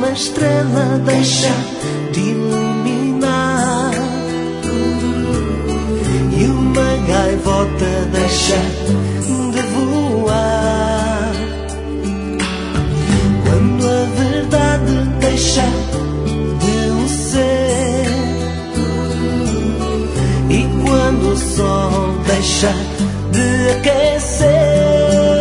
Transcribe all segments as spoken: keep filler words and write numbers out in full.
uma estrela deixa de iluminar e uma gaivota deixa de voar. Quando a verdade deixa de o ser e quando o sol deixa de aquecer,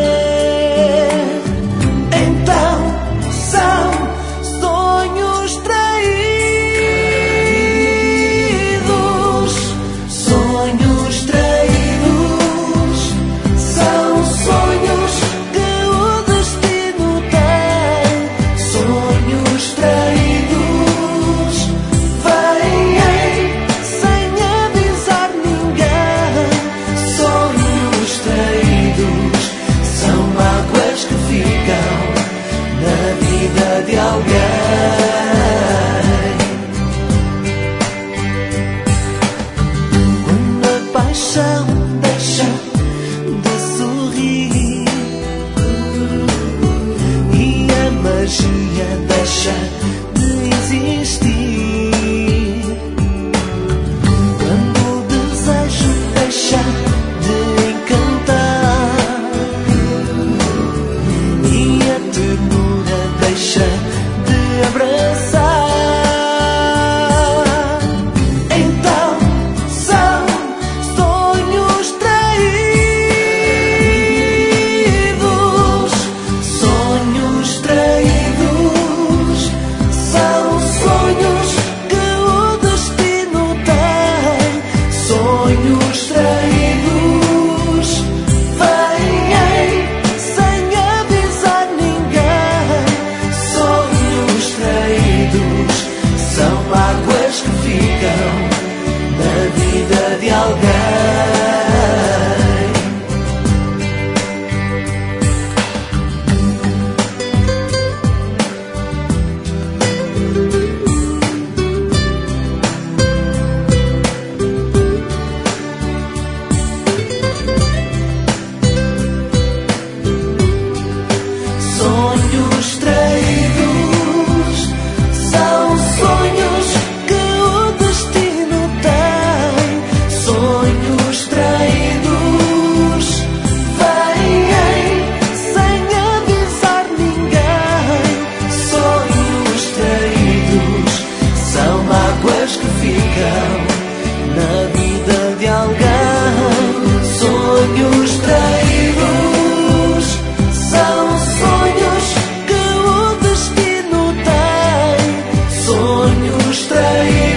de alguém. Quando a paixão deixa de sorrir e a magia deixa de existir, quando o desejo deixa de encantar e a ternura deixa de abraçar, então são sonhos traídos, sonhos traídos, são sonhos que o destino tem, sonhos traídos, vêm sem avisar ninguém. Sonhos traídos são mágoas que ficam na vida de alguém. Sonhos traídos são sonhos que o destino tem, sonhos traídos vêm sem avisar ninguém. Sonhos traídos são mágoas que ficam na vida de alguém. Sonhos traídos são sonhos que o destino tem, sonhos traídos.